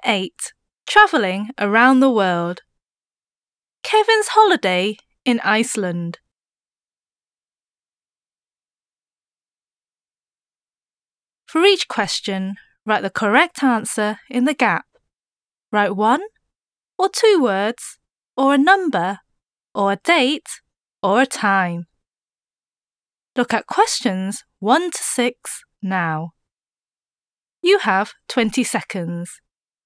8. Travelling around the world. Kevin's holiday in Iceland. For each question, write the correct answer in the gap. Write 1 or 2 words, or a number, or a date, or a time. Look at questions 1 to 6 now. You have 20 seconds.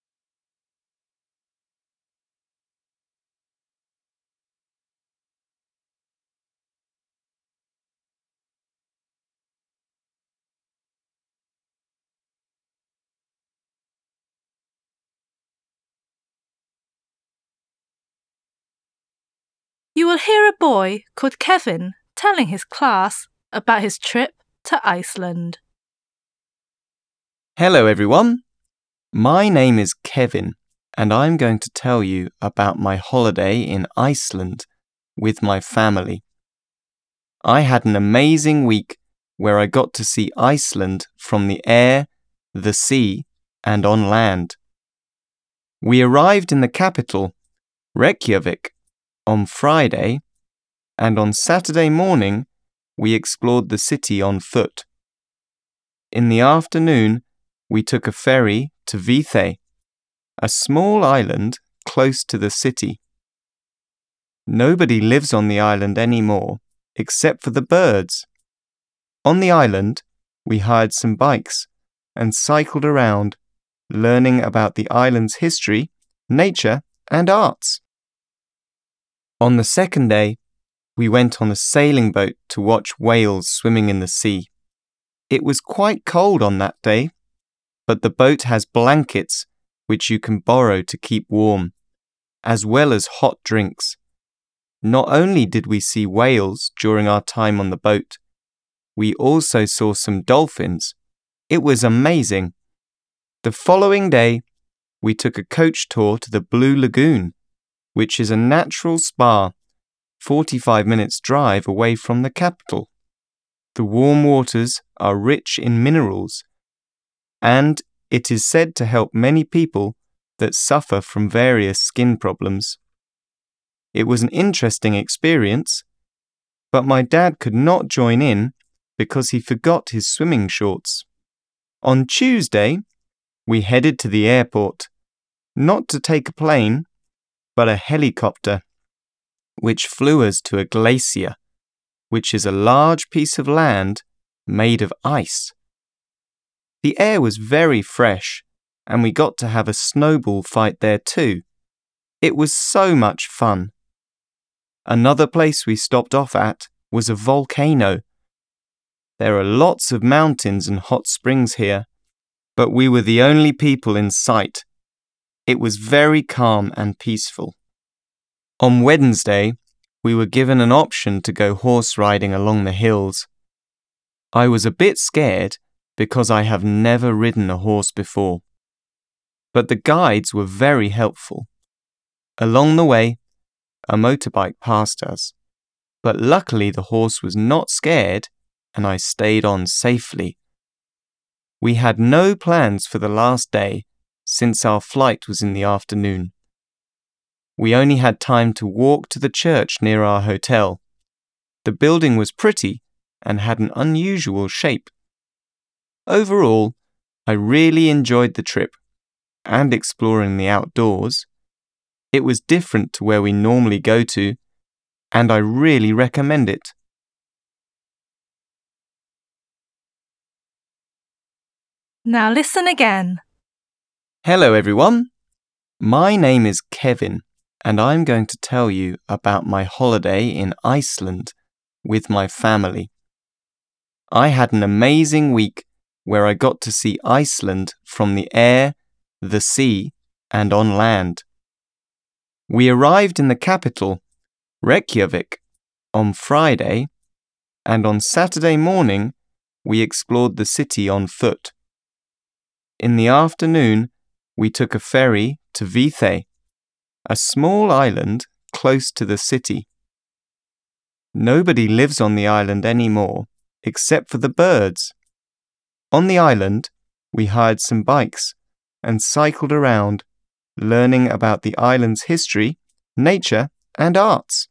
You will hear a boy called Kevin telling his class about his trip to Iceland. Hello everyone, my name is Kevin and I'm going to tell you about my holiday in Iceland with my family. I had an amazing week where I got to see Iceland from the air, the sea and on land. We arrived in the capital, Reykjavik, on Friday, and on Saturday morning we explored the city on foot. In the afternoon we took a ferry to Víþey, a small island close to the city. Nobody lives on the island anymore except for the birds. On the island we hired some bikes and cycled around, learning about the island's history, nature and arts. On the second day, we went on a sailing boat to watch whales swimming in the sea. It was quite cold on that day, but the boat has blankets which you can borrow to keep warm, as well as hot drinks. Not only did we see whales during our time on the boat, we also saw some dolphins. It was amazing. The following day, we took a coach tour to the Blue Lagoon, which is a natural spa 45 minutes drive away from the capital. The warm waters are rich in minerals, and it is said to help many people that suffer from various skin problems. It was an interesting experience, but my dad could not join in because he forgot his swimming shorts. On Tuesday, we headed to the airport, not to take a plane, but a helicopter, which flew us to a glacier, which is a large piece of land made of ice. The air was very fresh, and we got to have a snowball fight there too. It was so much fun. Another place we stopped off at was a volcano. There are lots of mountains and hot springs here, but we were the only people in sight. It was very calm and peaceful. On Wednesday, we were given an option to go horse riding along the hills. I was a bit scared because I have never ridden a horse before. But the guides were very helpful. Along the way, a motorbike passed us, but luckily the horse was not scared and I stayed on safely. We had no plans for the last day, since our flight was in the afternoon. We only had time to walk to the church near our hotel. The building was pretty and had an unusual shape. Overall, I really enjoyed the trip and exploring the outdoors. It was different to where we normally go to, and I really recommend it. Now listen again. Hello everyone, my name is Kevin and I'm going to tell you about my holiday in Iceland with my family. I had an amazing week where I got to see Iceland from the air, the sea and on land. We arrived in the capital, Reykjavik, on Friday, and on Saturday morning we explored the city on foot. In the afternoon, we took a ferry to Víþey, a small island close to the city. Nobody lives on the island anymore except for the birds. On the island, we hired some bikes and cycled around, learning about the island's history, nature, and arts.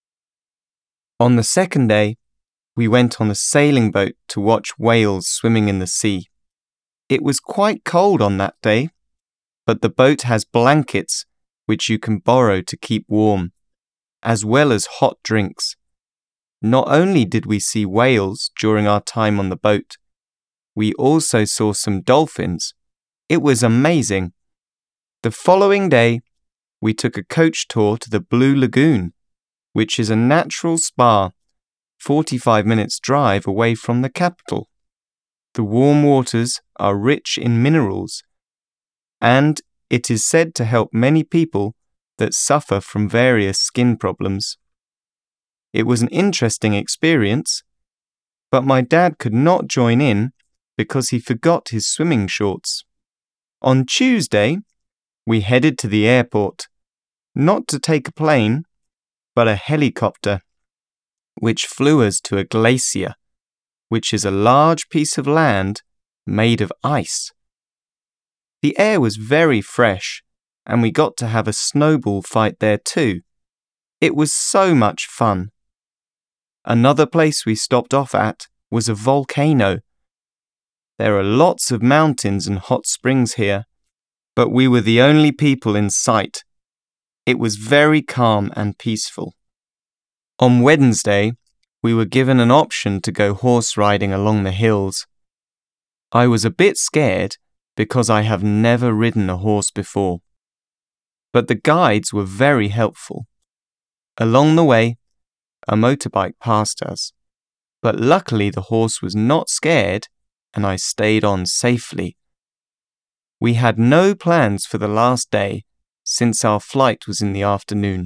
On the second day, we went on a sailing boat to watch whales swimming in the sea. It was quite cold on that day, but the boat has blankets which you can borrow to keep warm, as well as hot drinks. Not only did we see whales during our time on the boat, we also saw some dolphins. It was amazing. The following day, we took a coach tour to the Blue Lagoon, which is a natural spa 45 minutes drive away from the capital. The warm waters are rich in minerals, and it is said to help many people that suffer from various skin problems. It was an interesting experience, but my dad could not join in because he forgot his swimming shorts. On Tuesday, we headed to the airport, not to take a plane, but a helicopter, which flew us to a glacier, which is a large piece of land made of ice. The air was very fresh, and we got to have a snowball fight there too. It was so much fun. Another place we stopped off at was a volcano. There are lots of mountains and hot springs here, but we were the only people in sight. It was very calm and peaceful. On Wednesday, we were given an option to go horse riding along the hills. I was a bit scared because I have never ridden a horse before, but the guides were very helpful. Along the way, a motorbike passed us, but luckily the horse was not scared and I stayed on safely. We had no plans for the last day since our flight was in the afternoon.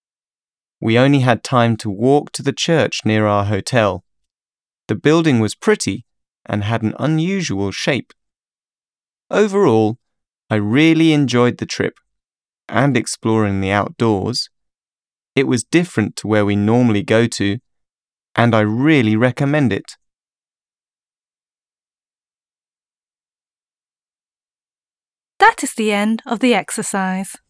We only had time to walk to the church near our hotel. The building was pretty and had an unusual shape. Overall, I really enjoyed the trip and exploring the outdoors. It was different to where we normally go to, and I really recommend it. That is the end of the exercise.